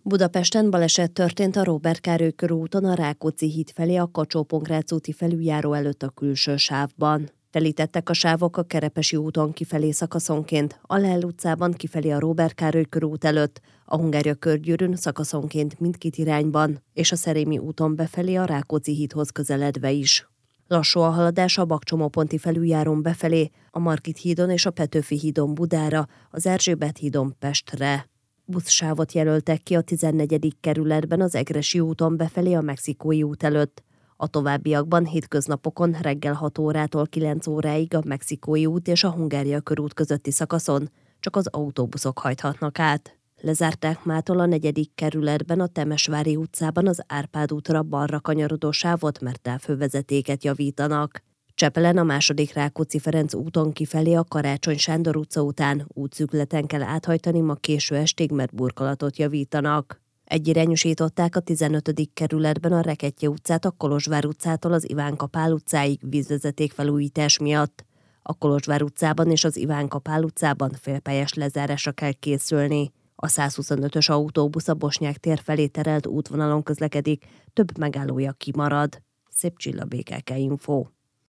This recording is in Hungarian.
Budapesten baleset történt a Róbert Károly körúton a Rákóczi híd felé a Kacsó-Pongrác úti felüljáró előtt a külső sávban. Telítettek a sávok a Kerepesi úton kifelé szakaszonként, a Lell utcában kifelé a Róbert Károly körút előtt, a Hungária körgyűrűn szakaszonként mindkét irányban, és a Szerémi úton befelé a Rákóczi hídhoz közeledve is. Lassú a haladás a Bakcsomó-ponti felüljárón befelé, a Margit hídon és a Petőfi hídon Budára, az Erzsébet hídon Pestre. Buszsávot jelöltek ki a 14. kerületben az Egressy úton befelé a Mexikói út előtt. A továbbiakban hétköznapokon reggel 6 órától 9 óráig a Mexikói út és a Hungária körút közötti szakaszon csak az autóbuszok hajthatnak át. Lezárták mától a 4. kerületben a Temesvári utcában az Árpád útra balra kanyarodó sávot, mert távhővezetéket javítanak. Csepelen a II. Rákóczi-Ferenc úton kifelé a Karácsony Sándor utca után útszűkületen kell áthajtani ma késő estig, mert burkolatot javítanak. Egyirányosították a 15. kerületben a Rekettye utcát a Kolozsvár utcától az Ivánka Pál utcáig vízvezetékfelújítás miatt. A Kolozsvár utcában és az Ivánka Pál utcában félpályás lezárásra kell készülni. A 125-ös autóbusz a Bosnyák tér felé terelt útvonalon közlekedik, több megállója kimarad. Szép Csilla, BKK Info.